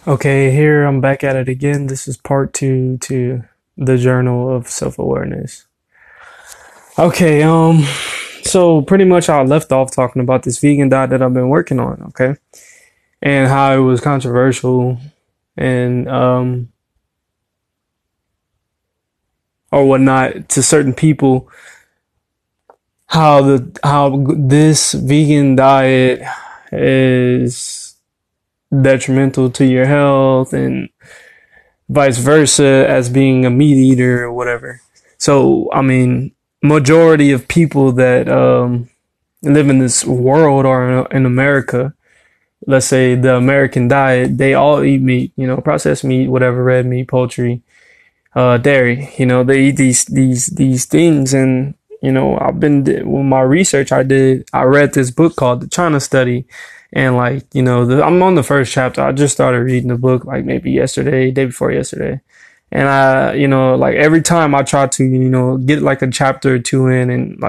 Okay, here I'm back at it again. This is part two to the Journal of Self-Awareness. Okay, so pretty much I left off talking about this vegan diet that I've been working on, okay? And how it was controversial and or whatnot to certain people, how this vegan diet is detrimental to your health and vice versa as being a meat eater or whatever. So, I mean, majority of people that live in this world or in America, let's say the American diet, they all eat meat, processed meat, whatever, red meat, poultry, dairy. They eat these things, and with my research I read this book called The China Study, and I'm on the first chapter. I just started reading the book like maybe yesterday, day before yesterday. And like every time I try to, get like a chapter or two in and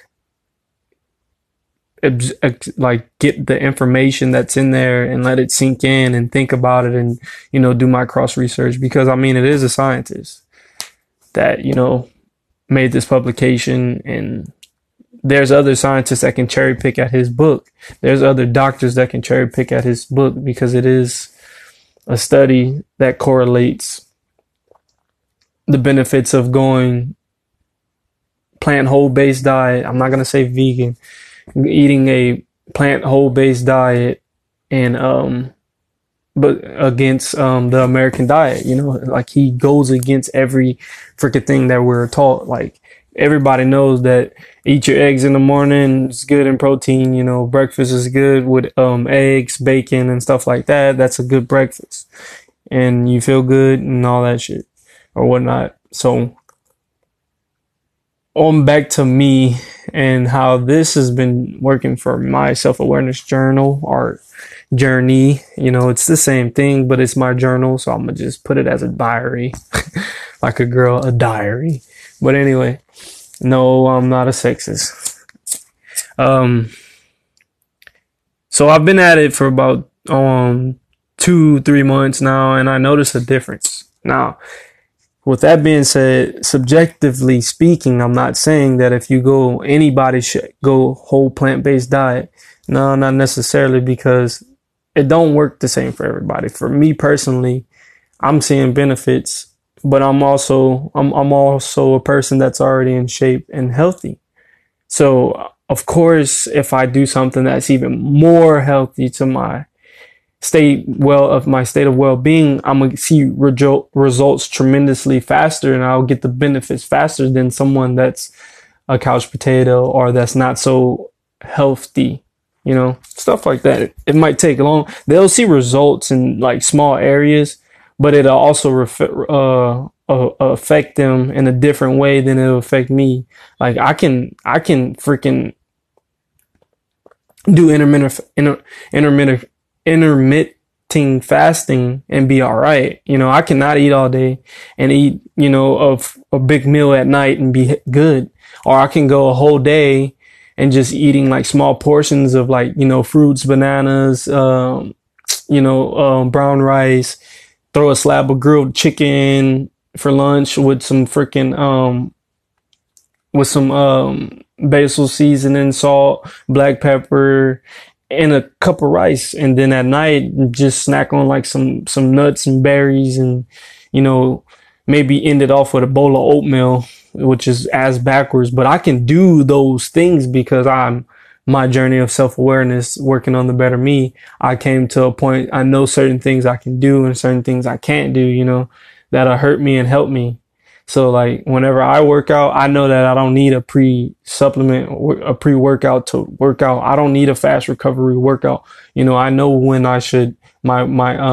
get the information that's in there and let it sink in and think about it and, do my cross research, because I mean, it is a scientist that, made this publication, and there's other scientists that can cherry pick at his book. There's other doctors that can cherry pick at his book, because it is a study that correlates the benefits of going plant whole based diet. I'm not going to say vegan, eating a plant whole based diet, and but against the American diet. Like he goes against every freaking thing that we're taught. Like everybody knows that eat your eggs in the morning, it's good in protein. Breakfast is good with eggs, bacon, and stuff like that. That's a good breakfast, and you feel good and all that shit or whatnot. So on back to me and how this has been working for my self-awareness journal or journey. It's the same thing, but it's my journal, so I'm gonna just put it as a diary. Like a girl, a diary. But anyway, no, I'm not a sexist. So I've been at it for about 2-3 months now, and I noticed a difference. Now, with that being said, subjectively speaking, I'm not saying that if you anybody should go whole plant-based diet. No, not necessarily, because it don't work the same for everybody. For me personally, I'm seeing benefits, but I'm also a person that's already in shape and healthy. So of course, if I do something that's even more healthy to my state of well-being, I'm gonna see results tremendously faster, and I'll get the benefits faster than someone that's a couch potato or that's not so healthy. Stuff like that. It might take long. They'll see results in like small areas, but it'll also affect them in a different way than it'll affect me. Like I can freaking do intermitting fasting and be all right. I cannot eat all day and eat, a big meal at night and be good. Or I can go a whole day and just eating like small portions of fruits, bananas, brown rice, throw a slab of grilled chicken for lunch with some basil seasoning, salt, black pepper, and a cup of rice. And then at night, just snack on like some nuts and berries, and, maybe end it off with a bowl of oatmeal, which is as backwards. But I can do those things because my journey of self-awareness, working on the better me. I came to a point, I know certain things I can do and certain things I can't do, that'll hurt me and help me. So like whenever I work out, I know that I don't need a pre-supplement or a pre-workout to work out. I don't need a fast recovery workout. I know when I should, my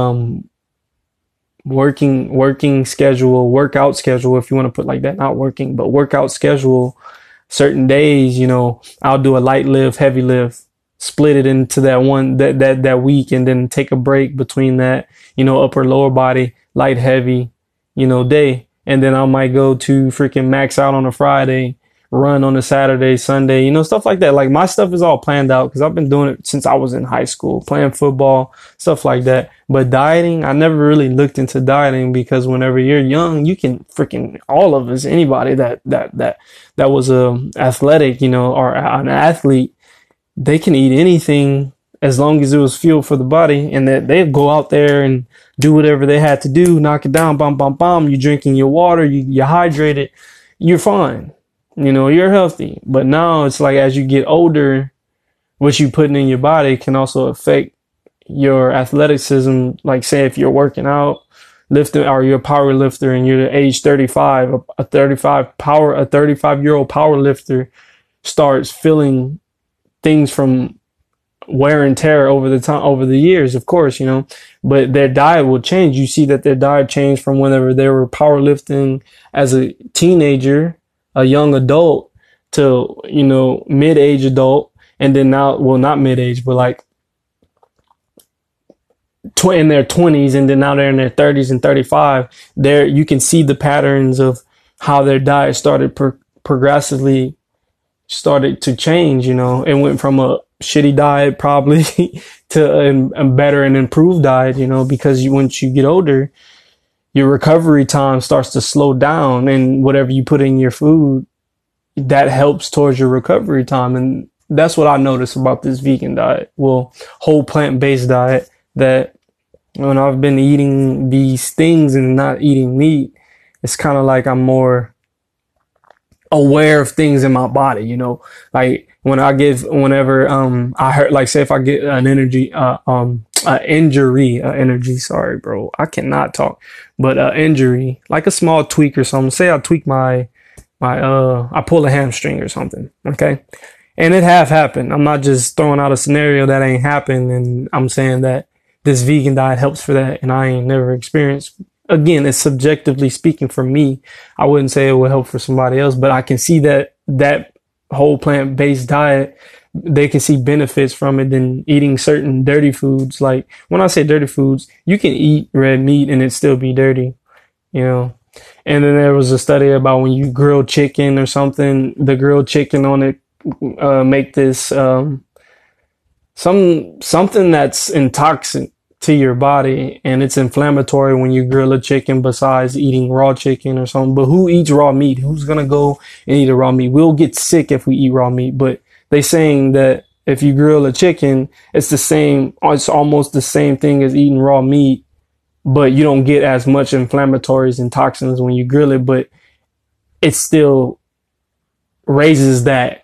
working schedule, workout schedule, if you want to put like that, not working, but workout schedule, certain days, I'll do a light lift, heavy lift, split it into that week, and then take a break between that, upper lower body, light, heavy, day. And then I might go to freaking max out on a Friday run on a Saturday, Sunday, you know, stuff like that. Like my stuff is all planned out because I've been doing it since I was in high school, playing football, stuff like that. But dieting, I never really looked into dieting because whenever you're young, you can freaking all of us, anybody that was athletic, you know, or an athlete, they can eat anything as long as it was fuel for the body, and that they'd go out there and do whatever they had to do, knock it down, bum, bum, bum. You're drinking your water, you're hydrated, you're fine. You know, you're healthy. But now it's like as you get older, what you putting in your body can also affect your athleticism. Like say if you're working out, lifting, or you're a power lifter and you're age 35, a 35-year-old power lifter starts feeling things from wear and tear over the years, of course, you know, but their diet will change. You see that their diet changed from whenever they were powerlifting as a teenager, a young adult, to, you know, mid-age adult. And then now, well, not mid-age, but like in their 20s, and then now they're in their 30s and 35. There you can see the patterns of how their diet started progressively started to change. You know, it went from a shitty diet probably to a better and improved diet, you know, because once you get older, your recovery time starts to slow down, and whatever you put in your food, that helps towards your recovery time. And that's what I noticed about this vegan diet, well, whole plant-based diet, that when I've been eating these things and not eating meat, it's kind of like I'm more aware of things in my body, you know, like whenever I heard, like say if I get an injury, sorry bro, I cannot talk, but injury, like a small tweak or something. Say I tweak I pull a hamstring or something, okay, and it have happened. I'm not just throwing out a scenario that ain't happened, and I'm saying that this vegan diet helps for that, and I ain't never experienced. Again, it's subjectively speaking for me. I wouldn't say it would help for somebody else, but I can see that whole plant-based diet, they can see benefits from it than eating certain dirty foods. Like when I say dirty foods, you can eat red meat and it still be dirty, you know. And then there was a study about when you grill chicken or something, the grilled chicken on it make this something that's intoxicant to your body, and it's inflammatory when you grill a chicken besides eating raw chicken or something. But who eats raw meat? Who's gonna go and eat a raw meat? We'll get sick if we eat raw meat, but they saying that if you grill a chicken, it's almost the same thing as eating raw meat, but you don't get as much inflammatories and toxins when you grill it, but it still raises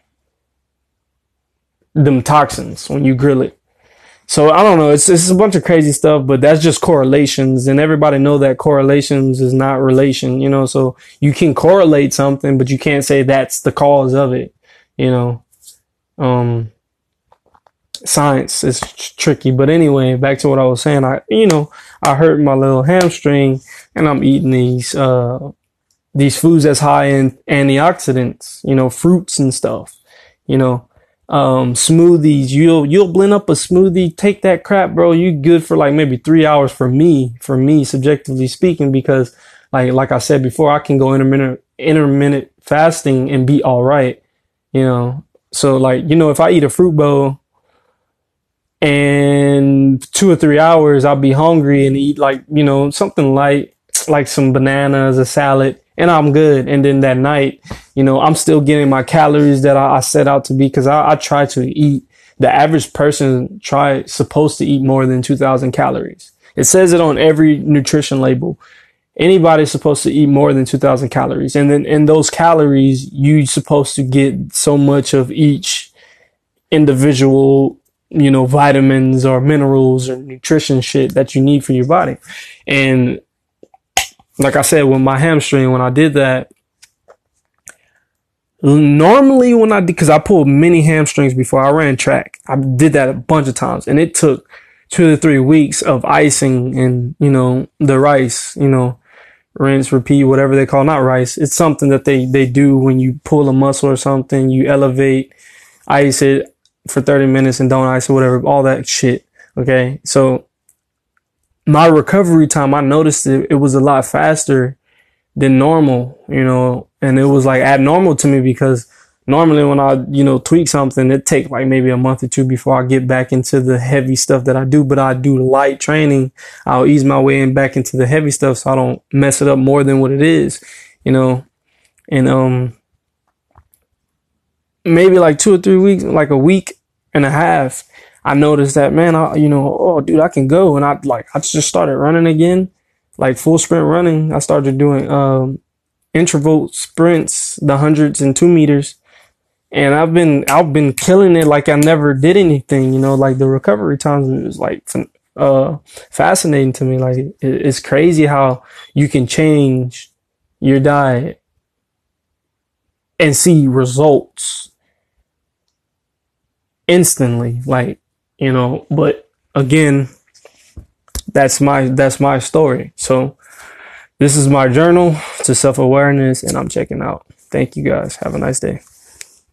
them toxins when you grill it. So I don't know. It's a bunch of crazy stuff, but that's just correlations, and everybody know that correlations is not relation, you know. So you can correlate something, but you can't say that's the cause of it, you know. Science is tricky, but anyway, back to what I was saying. I hurt my little hamstring, and I'm eating these foods that's high in antioxidants, you know, fruits and stuff, you know. Smoothies, you'll blend up a smoothie, take that crap, bro. You good for like maybe 3 hours for me, subjectively speaking, because like I said before, I can go intermittent fasting and be all right, you know. So like, you know, if I eat a fruit bowl and 2 or 3 hours, I'll be hungry and eat like, you know, something light, like some bananas, a salad, and I'm good. And then that night, you know, I'm still getting my calories that I set out to be, because I try to eat. The average person supposed to eat more than 2,000 calories. It says it on every nutrition label. Anybody's supposed to eat more than 2,000 calories. And then in those calories, you're supposed to get so much of each individual, you know, vitamins or minerals or nutrition shit that you need for your body. And like I said, with my hamstring, when I did that, normally because I pulled many hamstrings before I ran track, I did that a bunch of times, and it took 2 to 3 weeks of icing and, you know, the rice, you know, rinse, repeat, whatever they call, not rice. It's something that they do when you pull a muscle or something, you elevate, ice it for 30 minutes and don't ice it, whatever, all that shit. Okay. So my recovery time, I noticed it was a lot faster than normal, you know, And it was like abnormal to me because normally when I, tweak something, it take like maybe a month or two before I get back into the heavy stuff that I do. But I do light training. I'll ease my way in back into the heavy stuff so I don't mess it up more than what it is, and, maybe like 2 or 3 weeks, like a week and a half, I noticed that, man, oh, dude, I can go. And I just started running again, like full sprint running. I started doing, interval sprints, the 100s and 2 meters. And I've been killing it like I never did anything, like the recovery times was like, fascinating to me. Like it's crazy how you can change your diet and see results instantly, like, but again, that's my story. So this is my journal to self-awareness, and I'm checking out. Thank you guys. Have a nice day.